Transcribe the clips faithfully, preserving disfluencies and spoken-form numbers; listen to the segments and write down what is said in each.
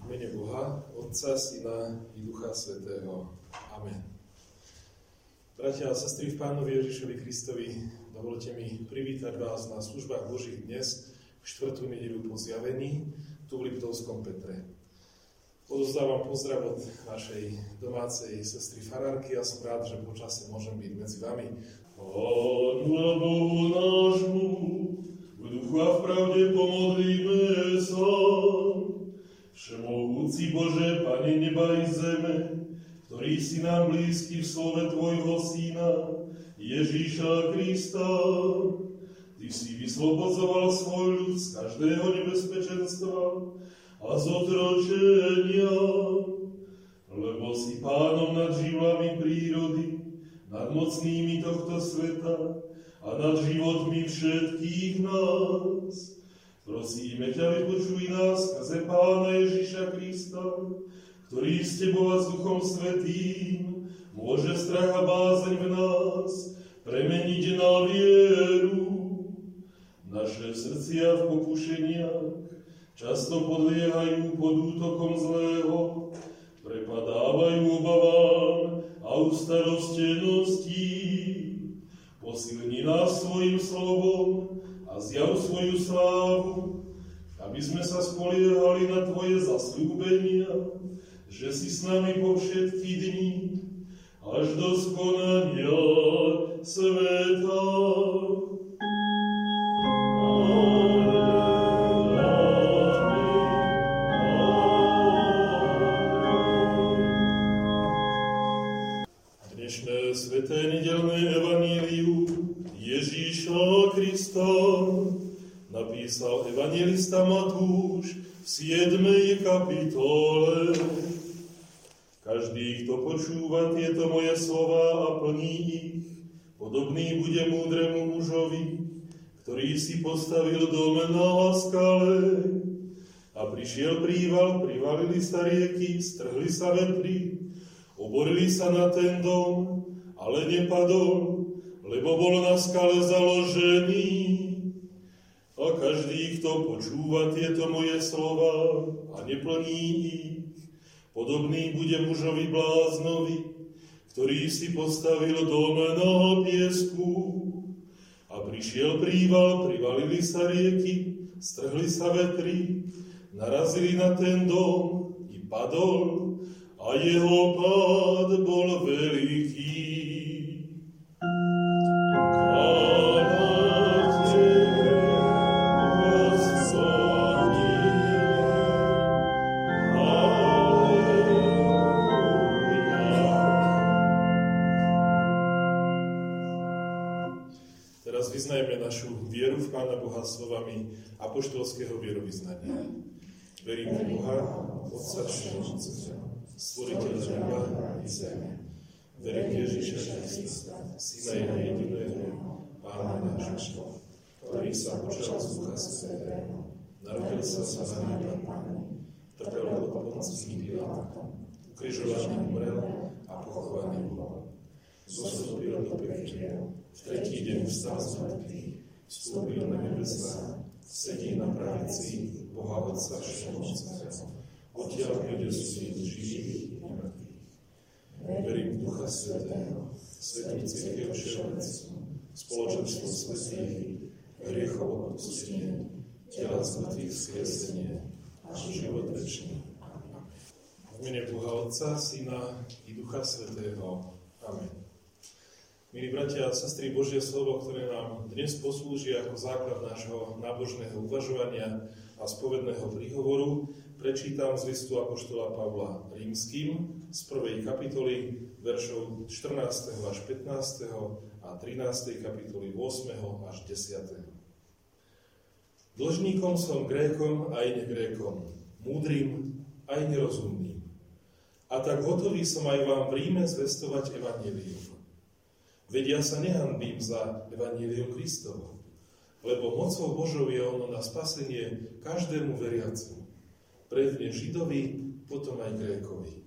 V mene Boha, Otca, Syna i Ducha Svätého. Amen. Bratia a sestry v Pánovi Ježišovi Kristovi, dovolte mi privítať vás na službách Božích dnes v štvrtú nedeľu po zjavení tu v Liptovskom Petre. Odovzdávam pozdrav od našej domácej sestry farárky a som rád, že počasie môžem byť medzi vami. Pánu a Bohu nášmu, v duchu a v pravde pomodlíme sa. Všemohúci Bože, Pane neba i zeme, ktorý si nám blízky v slove Tvojho Syna, Ježíša Krista. Ty si vyslobodzoval svoj ľud z každého nebezpečenstva a z otročenia, lebo si pánom nad živlami prírody, nad mocnými tohto sveta a nad životmi všetkých nás. Prosíme ťa, vypočuj nás skrze Pána Ježiša Krista, ktorý s Tebou a s Duchom Svätým môže strach a bázeň v nás premeniť na vieru. Naše srdcia v pokušeniach často podliehajú pod útokom zlého, prepadávajú obavám a ustarosteností. Posilni nás svojim slovom a zjav svoju slávu, aby sme sa spoliehali na Tvoje zasľúbenia, že si s nami po všetky dni, až do skonania sveta. Dnešné sveté nedeľné evanílium Ježíša Krista napísal evanjelista Matúš v siedmej kapitole. Každý, kto počúva tieto moje slová a plní ich, podobný bude múdremu mužovi, ktorý si postavil dom na skale. A prišiel príval, privalili sa rieky, strhli sa vetry, oborili sa na ten dom, ale nepadol, lebo bol na skale založený. A každý, kto počúva tieto moje slova a neplní ich, podobný bude mužovi bláznovi, ktorý si postavil dom na piesku. A prišiel príval, privalili sa rieky, strhli sa vetry, narazili na ten dom i padol, a jeho pád bol veľký. Teraz vyznajme našu vieru v Pána Boha slovami apoštolského vierovyznania. Verím v Boha, Otca všemohúceho, Stvoriteľa neba i zeme. Verím Ježiša Krista, Syna jediného, Pána nášho, ktorý sa počal z Ducha Svätého, narodil sa z Márie Panny, trpel pod Ponciom Pilátom, ukrižovaný umrel a pochovaný bol. Zostúpil do pekiel, v tretí deň vstal z mŕtvych, vstúpil na nebesá, sedí na pravici Boha Otca všemohúceho, odtiaľ príde súdiť živých i mŕtvych. Verím v Ducha Svätého, svätú cirkev všeobecnú, spoločenstvo svätých, hriechov odpustenie, tela z mŕtvych vzkriesenie a život večný. V mene Boha Otca, Syna i Ducha Svätého. Amen. Milí bratia a sestry, Božie slovo, ktoré nám dnes poslúži ako základ nášho nábožného uvažovania a spovedného príhovoru, prečítam z listu apoštola Pavla Rímskym z prvej kapitoly veršov štrnásteho až pätnásteho a trinástej kapitoly ôsmeho až desiateho Dlžníkom som Grékom aj negrékom, múdrym aj nerozumným. A tak hotový som aj vám v Ríme zvestovať evanjelium. Veď ja sa nehanbím za evanjelium Kristovo, lebo mocou Božou je ono na spasenie každému veriacemu, predne Židovi, potom aj Grékovi.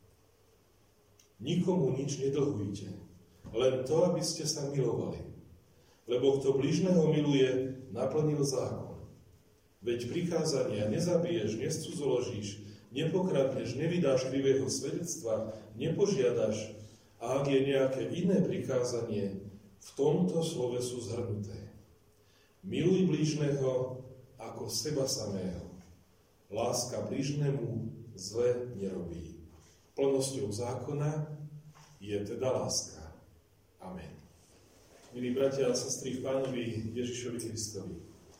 Nikomu nič nedlhujte, len to, aby ste sa milovali. Lebo kto bližného miluje, naplnil zákon. Veď prikázania nezabiješ, nescudzoložíš, nepokradneš, nevydáš krivého svedectva, nepožiadaš, a ak je nejaké iné prikázanie, v tomto slove sú zhrnuté. Miluj blížneho ako seba samého. Láska blížnemu zle nerobí. Plnosťou zákona je teda láska. Amen. Milí bratia a sestry v Pánovi Ježišovi Kristovi.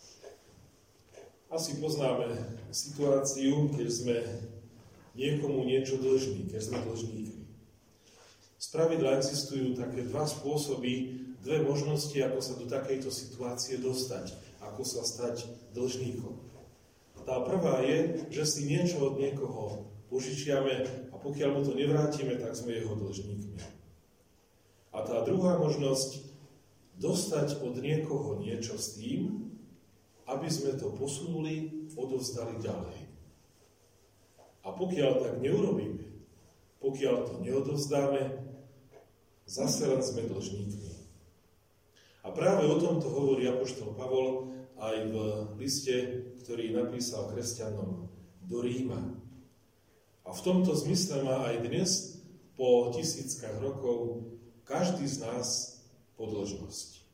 Asi poznáme situáciu, keď sme niekomu niečo dlžní, keď sme dlžníkmi. Spravidla existujú také dva spôsoby, dve možnosti, ako sa do takejto situácie dostať, ako sa stať dlžníkom. Tá prvá je, že si niečo od niekoho požičiame a pokiaľ mu to nevrátime, tak sme jeho dlžníkmi. A tá druhá možnosť, dostať od niekoho niečo s tým, aby sme to posunuli, odovzdali ďalej. A pokiaľ tak neurobíme, pokiaľ to neodovzdáme, zase len sme dlžníkmi. A práve o tomto hovorí apoštol Pavol aj v liste, ktorý napísal kresťanom do Ríma. A v tomto zmysle má aj dnes, po tisíckach rokov, každý z nás podĺžnosť.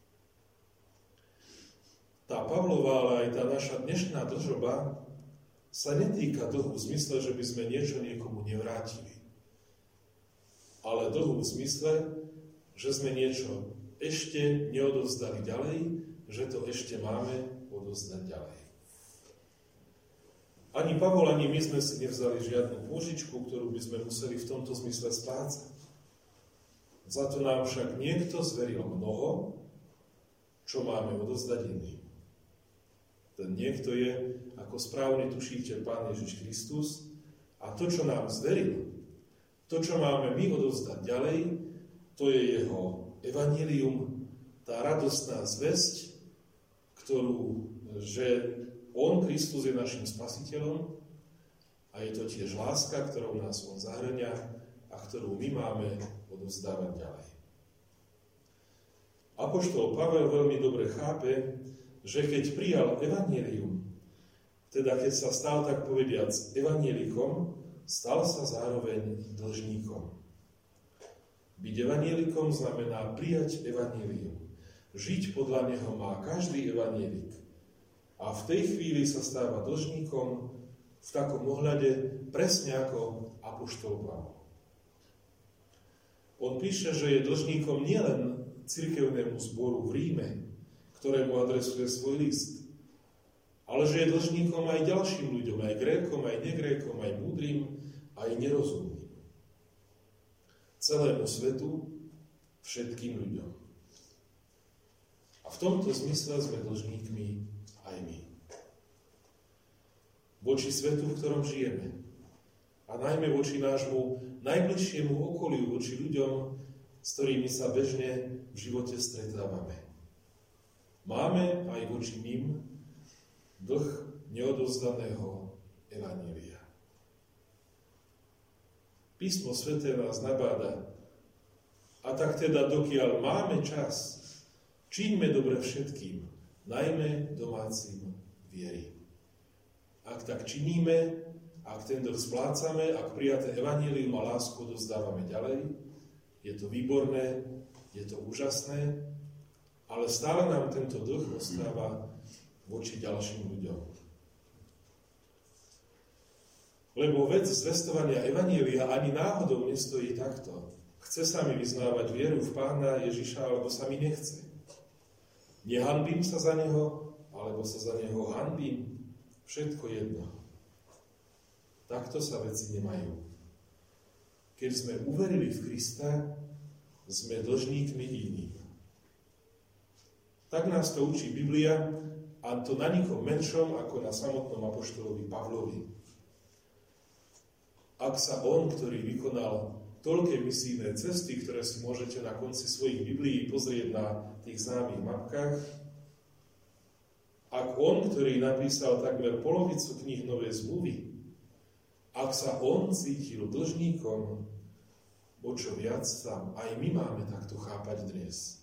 Tá Pavlova, ale aj tá naša dnešná dlžoba sa netýka dlhu v zmysle, že by sme niečo niekomu nevrátili. Ale dlhu v zmysle, že sme niečo ešte neodovzdali ďalej, že to ešte máme odovzdať ďalej. Ani Pavol, ani my sme si nevzali žiadnu pôžičku, ktorú by sme museli v tomto zmysle splácať. Za to nám však niekto zveril mnoho, čo máme odovzdať iným. Ten niekto je, ako správne tušíte, Pán Ježiš Kristus, a to, čo nám zveril, to, čo máme my odovzdať ďalej, to je jeho evanjelium, tá radostná zvesť, ktorú, že on, Kristus, je našim spasiteľom a je to tiež láska, ktorou nás on zahrňa a ktorú my máme odovzdávať ďalej. Apoštol Pavel veľmi dobre chápe, že keď prijal evanjelium, teda keď sa stal, tak povediac, evanjelikom, stal sa zároveň dlžníkom. Byť evanjelikom znamená prijať evanjelium. Žiť podľa neho má každý evanjelik. A v tej chvíli sa stáva dlžníkom v takom ohľade presne ako apoštol Pavol. On píše, že je dlžníkom nielen cirkevnému zboru v Ríme, ktorému adresuje svoj list, ale že je dlžníkom aj ďalším ľuďom, aj Grékom, aj negrékom, aj múdrym, aj nerozumným. Celému svetu, všetkým ľuďom. A v tomto zmysle sme dlžníkmi aj my. Voči svetu, v ktorom žijeme. A najmä voči nášmu najbližšiemu okoliu, voči ľuďom, s ktorými sa bežne v živote stretávame. Máme aj voči ním dlh neodovzdaného evanjelia. Písmo sväté nás nabáda. A tak teda, dokiaľ máme čas, čiňme dobre všetkým, najmä domácim viery. Ak tak činíme, ak ten dlh splácame, ak prijaté evanjelium a lásku odovzdávame ďalej, je to výborné, je to úžasné, ale stále nám tento dlh ostáva voči ďalším ľuďom. Lebo vec zvestovania evanjelia ani náhodou nestojí takto. Chce sa mi vyznávať vieru v Pána Ježiša, alebo sa mi nechce. Nehanbím sa za neho, alebo sa za neho hanbím. Všetko jedno. Takto sa veci nemajú. Keď sme uverili v Krista, sme dlžníkmi iným. Tak nás to učí Biblia, a to na nikom menšom ako na samotnom apoštolovi Pavlovi. Ak sa on, ktorý vykonal toľké misijné cesty, ktoré si môžete na konci svojich Biblií pozrieť na tých známych mapkách, ak on, ktorý napísal takmer polovicu kníh Novej zmluvy, ak sa on cítil dlžníkom, o čo viac tam aj my máme takto chápať dnes.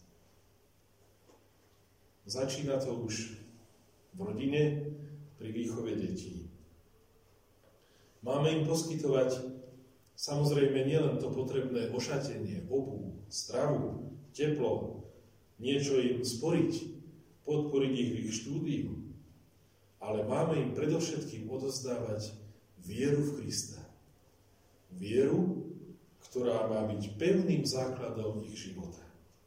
Začína to už v rodine, pri výchove detí. Máme im poskytovať samozrejme nielen to potrebné ošatenie, obuv, stravu, teplo, niečo im sporiť, podporiť ich v ich štúdiu, ale máme im predovšetkým odozdávať vieru v Krista. Vieru, ktorá má byť pevným základom ich života.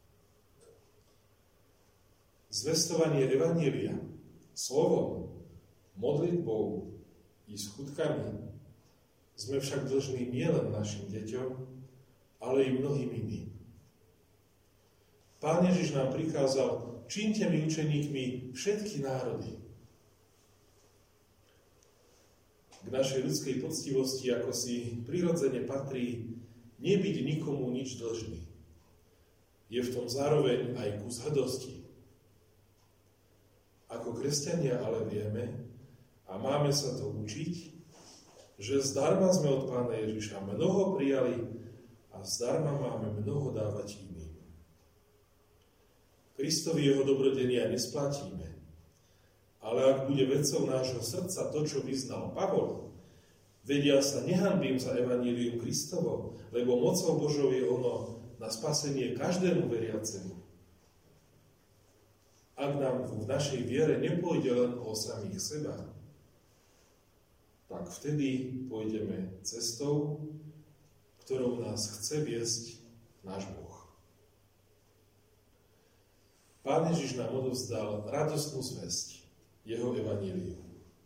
Zvestovanie evanjelia slovom, modlitbou i skutkami sme však dlžní nielen našim deťom, ale i mnohým iným. Pán Ježiš nám prikázal, čiňte mi učeníkmi všetky národy. K našej ľudskej poctivosti, ako si prirodzene patrí, nebyť nikomu nič dlžný. Je v tom zároveň aj kus hrdosti. Ako kresťania ale vieme, a máme sa to učiť, že zdarma sme od Pána Ježiša mnoho prijali a zdarma máme mnoho dávať iným. Kristovi jeho dobrodenia nesplatíme, ale ak bude vecou nášho srdca to, čo vyznal Pavol, vedia sa, nehanbím za evanílium Kristovo, lebo mocou Božou je ono na spasenie každému veriacemu. Ak nám v našej viere nepôjde len o samých seba, tak vtedy pôjdeme cestou, ktorou nás chce viesť náš Boh. Pán Ježiš nám odovzdal radostnú zvesť, jeho evanílium.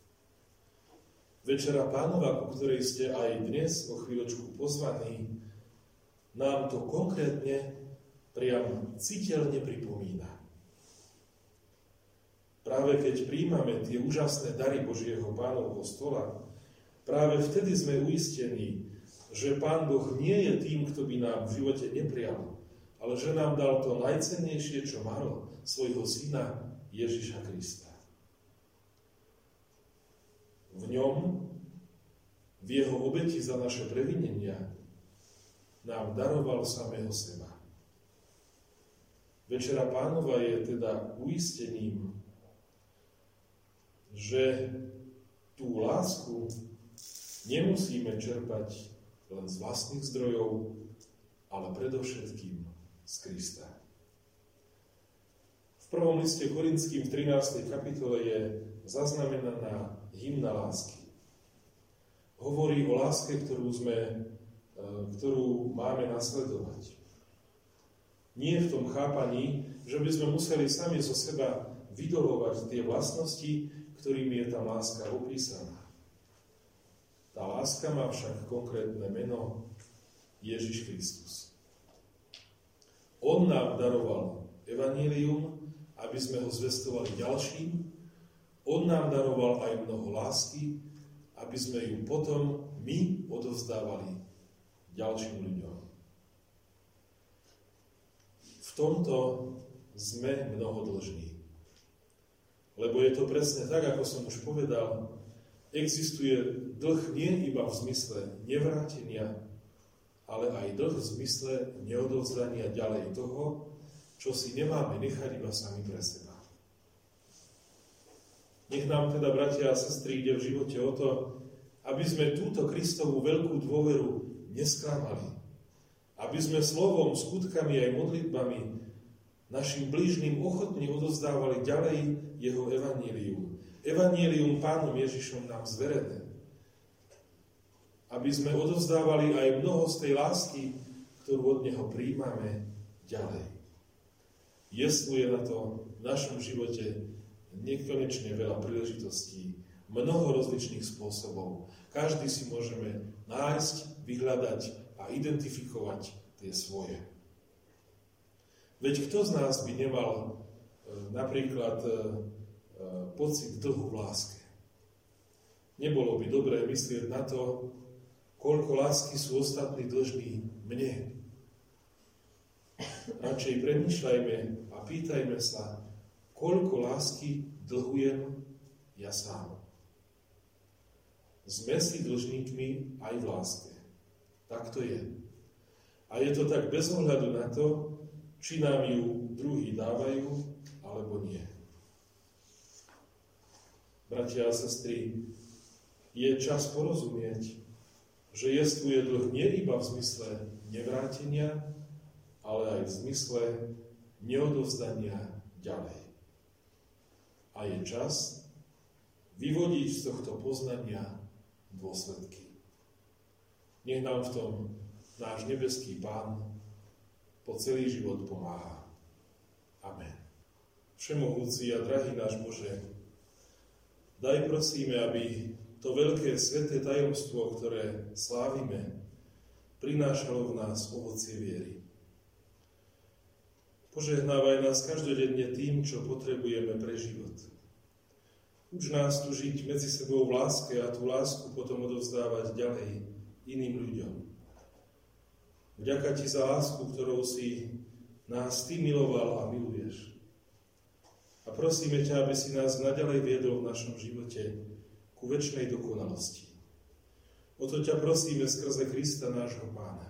Večera Pánova, ku ktorej ste aj dnes o chvíľočku pozvaní, nám to konkrétne priam citeľne pripomína. Práve keď príjmame tie úžasné dary Božieho Pánovho stola, práve vtedy sme uistení, že Pán Boh nie je tým, kto by nám v živote neprijal, ale že nám dal to najcennejšie, čo mal, svojho syna Ježiša Krista. V ňom, v jeho obeti za naše previnenia, nám daroval samého seba. Večera Pánova je teda uistením, že tú lásku nemusíme čerpať len z vlastných zdrojov, ale predovšetkým z Krista. V prvom liste Korinským v trinástej kapitole je zaznamenaná hymna lásky. Hovorí o láske, ktorú, sme, ktorú máme nasledovať. Nie v tom chápaní, že by sme museli sami zo seba vydolovať tie vlastnosti, ktorými je tá láska opísaná. Tá láska má však konkrétne meno Ježiš Kristus. On nám daroval evanílium, aby sme ho zvestovali ďalším. On nám daroval aj mnoho lásky, aby sme ju potom my odovzdávali ďalším ľuďom. V tomto sme mnoho dlžní. Lebo je to presne tak, ako som už povedal, existuje dlh nie iba v zmysle nevrátenia, ale aj dlh v zmysle neodovzdania ďalej toho, čo si nemáme nechať iba sami pre seba. Nech nám teda, bratia a sestry, ide v živote o to, aby sme túto Kristovú veľkú dôveru nesklamali. Aby sme slovom, skutkami aj modlitbami našim blížnym ochotne odovzdávali ďalej jeho evanílium. Evanílium Pánom Ježišom nám zverené. Aby sme odovzdávali aj mnoho z tej lásky, ktorú od neho príjmame, ďalej. Jestvuje na to v našom živote nekonečne veľa príležitostí, mnoho rozličných spôsobov. Každý si môžeme nájsť, vyhľadať a identifikovať tie svoje. Veď kto z nás by nemal e, napríklad e, e, pocit dlhu v láske? Nebolo by dobré myslieť na to, koľko lásky sú ostatní dlžní mne. Radšej premýšľajme a pýtajme sa, koľko lásky dlhujem ja sám. Sme si dlžníkmi aj v láske. Tak to je. A je to tak bez ohľadu na to, či nám ju druhí dávajú, alebo nie. Bratia a sestry, Je čas porozumieť, že jestvuje dlh nie iba v zmysle nevrátenia, ale aj v zmysle neodovzdania ďalej. A je čas vyvodiť z tohto poznania dôsledky. Nech nám v tom náš nebeský Pán po celý život pomáha. Amen. Všemohúci a drahý náš Bože, daj prosíme, aby to veľké sveté tajomstvo, ktoré slávime, prinášalo v nás ovocie viery. Požehnávaj nás každodenne tým, čo potrebujeme pre život. Uč nás tu žiť medzi sebou v láske a tú lásku potom odovzdávať ďalej iným ľuďom. Vďaka Ti za lásku, ktorou si nás Ty miloval a miluješ. A prosíme ťa, aby si nás naďalej viedol v našom živote ku večnej dokonalosti. O to ťa prosíme skrze Krista, nášho Pána.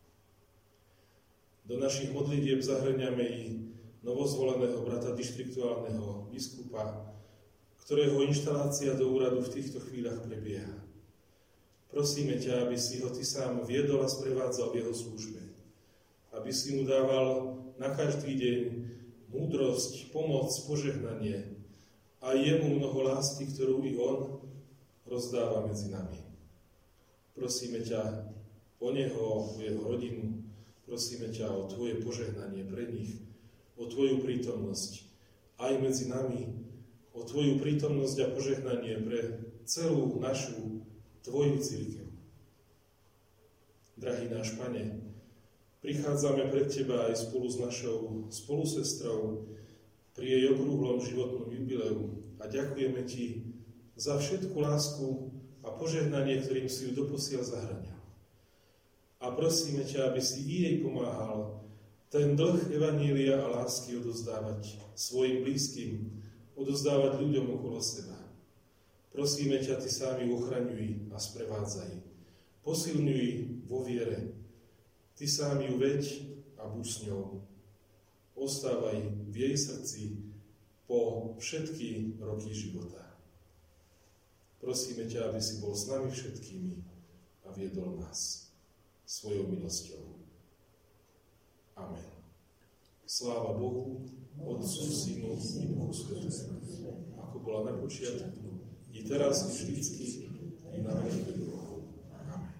Do našich modlitieb zahrňame i novozvoleného brata dištriktuálneho biskupa, ktorého inštalácia do úradu v týchto chvíľach prebieha. Prosíme ťa, aby si ho Ty sám viedol a sprevádzal v jeho službe. Aby si mu dával na každý deň múdrosť, pomoc, požehnanie a jemu mnoho lásky, ktorú i on rozdáva medzi nami. Prosíme ťa o neho, o jeho rodinu, prosíme ťa o Tvoje požehnanie pre nich, o Tvoju prítomnosť aj medzi nami, o Tvoju prítomnosť a požehnanie pre celú našu Tvoju cirkev. Drahý náš Pane, prichádzame pred Teba aj spolu s našou spolusestrou pri jej okrúhlom životnom jubileu a ďakujeme Ti za všetku lásku a požehnanie, ktorým si ju doposiaľ zahŕňal. A prosíme ťa, aby si i jej pomáhal ten dlh evanília a lásky odozdávať svojim blízkym, odozdávať ľuďom okolo seba. Prosíme ťa, Ty sám ju ochraňuj a sprevádzaj. Posilňuj vo viere. Ty sám ju veď a buď s ňou. Ostávaj v jej srdci po všetky roky života. Prosíme ťa, aby si bol s nami všetkými a viedol nás svojou milosťou. Amen. Sláva Bohu, Otcu, Synu i Duchu Svätému, ako bola na počiatku, i teraz, i vždycky, i na veky vekov. Amen.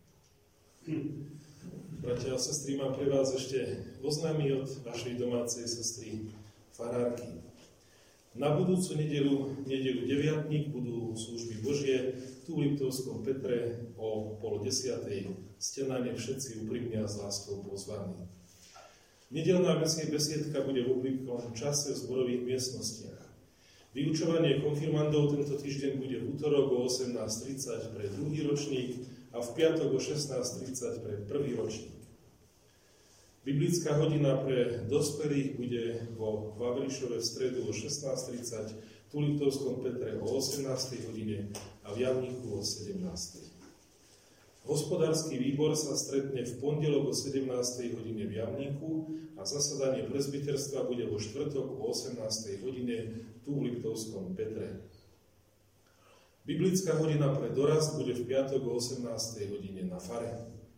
Bratia a sestry, mám pre vás ešte oznámy od našej domácej sestry farárky. Na budúcu nedelu, nedelu deviatnik, budú služby Božie tu v Liptovskom Petre o pol desiatej. Ste na ne všetci úprimne a s láskou pozvaní. Nedelná besiedka bude v obvyklom čase v zborových miestnostiach. Vyučovanie konfirmandov tento týždeň bude v útorok o osemnásť tridsať pre druhý ročník a v piatok o šestnásť tridsať pre prvý ročník. Biblická hodina pre dospelých bude vo Vavrišove v stredu o šestnásť tridsať, tu v Liptovskom Petre o osemnástej hodine a v Javníku o sedemnástej. Hospodársky výbor sa stretne v pondelok o sedemnástej hodine v Javníku a zasadanie presbyterstva bude vo štvrtok o osemnástej hodine tu v Liptovskom Petre. Biblická hodina pre dorast bude v piatok o osemnástej hodine na fare.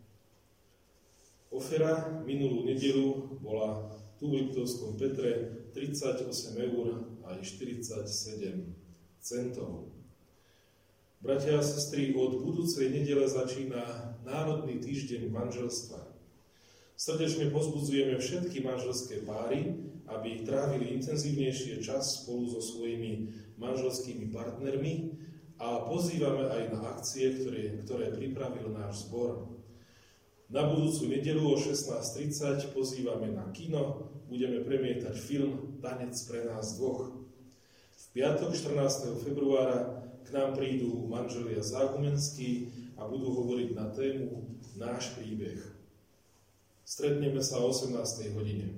Ofera minulú nedeľu bola tu v Liptovskom Petre tridsaťosem eur a štyridsaťsedem centov. Bratia a sestry, od budúcej nedele začína Národný týždeň manželstva. Srdečne povzbudzujeme všetky manželské páry, aby trávili intenzívnejšie čas spolu so svojimi manželskými partnermi a pozývame aj na akcie, ktoré, ktoré pripravil náš zbor. Na budúcu nedeľu o šestnásť tridsať pozývame na kino, budeme premietať film Tanec pre nás dvoch. V piatok štrnásteho februára k nám prídu manželia Zágumenskí a budú hovoriť na tému Náš príbeh. Stretneme sa o osemnástej hodine.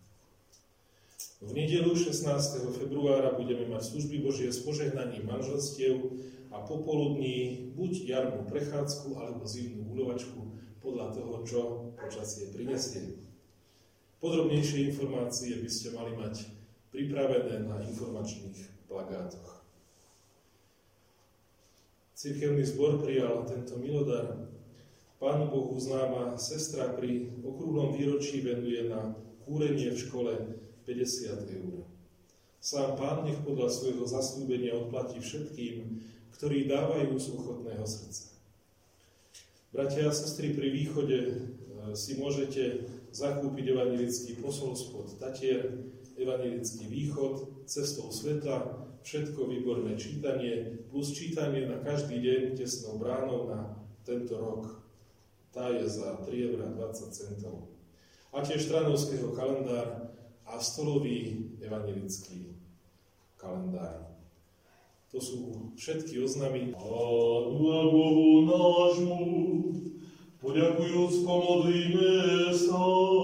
V nedeľu šestnásteho februára budeme mať služby Božie s požehnaním manželstiev a popoludní buď jarnú prechádzku alebo zimnú guľovačku podľa toho, čo počasie prinesie. Podrobnejšie informácie by ste mali mať pripravené na informačných plagátoch. Cirkevný zbor prijal tento milodar. Pánu Bohu známa sestra pri okrúhlom výročí venuje na kúrenie v škole päťdesiat eur. Sám Pán nech podľa svojho zasľúbenia odplatí všetkým, ktorí dávajú z ochotného srdca. Bratia a sestry, pri východe si môžete zakúpiť evanjelický posol spod Tatier, evanjelický východ, cestou svetla, všetko výborné čítanie, plus čítanie na každý deň tesnou bránou na tento rok. Tá je za tri eurá dvadsať centov. A tiež Stranovského kalendár a stolový evanjelický kalendár. To sú všetky oznamy. Pánu a Bohu nášmu, poďakujúc, pomodlíme sa.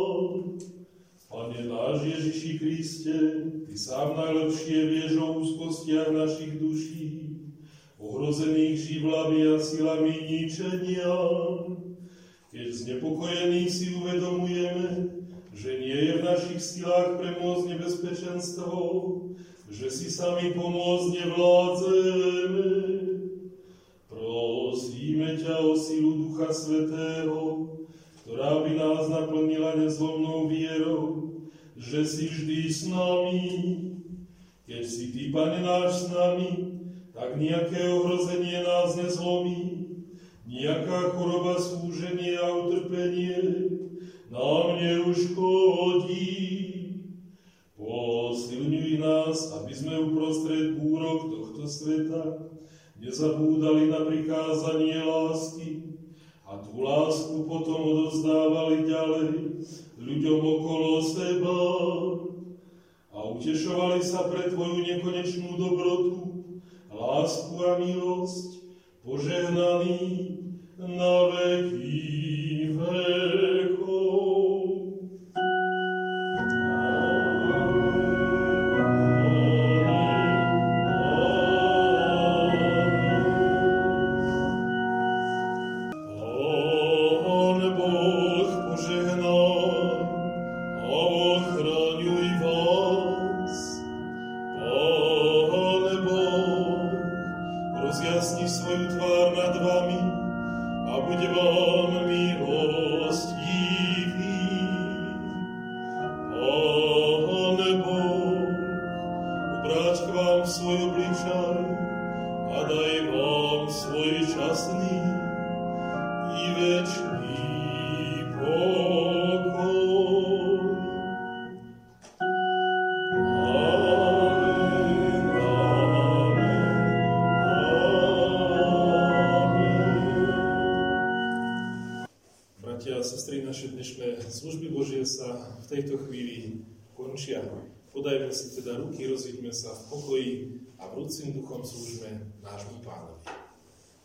Pane náš Ježiši Kriste, Ty sám najlepšie vieš o úzkostiach našich duší, ohrozených živlami a silami ničenia. Keď znepokojení si uvedomujeme, že nie je v našich silách premôcť nebezpečenstvo, že si sami pomôcť nevládzeme. Prosíme ťa o silu Ducha Svätého, ktorá by nás naplnila nezlomnou vierou, že si vždy s nami. Keď si Ty, Pane náš, s nami, tak nejaké ohrozenie nás nezlomí, nejaká choroba, súženie a utrpenie nám neuškodí. Posilňuj nás, aby sme uprostred búrok tohto sveta nezabúdali na prikázanie lásky a tú lásku potom odovzdávali ďalej ľuďom okolo seba a utešovali sa pre Tvoju nekonečnú dobrotu, lásku a milosť, požehnaný na veky vekov. Rozjasni svoju tvár nad vami a bude vám milostivý. Pane Boh, obráť k vám svoj obličaj a daj vám svoj časný i večný pokoj. Bratia a sestry, naše dnešné služby Božie sa v tejto chvíli končia. Podajme si teda ruky, rozíďme sa v pokoji a vrúcim duchom slúžme nášmu Pánovi.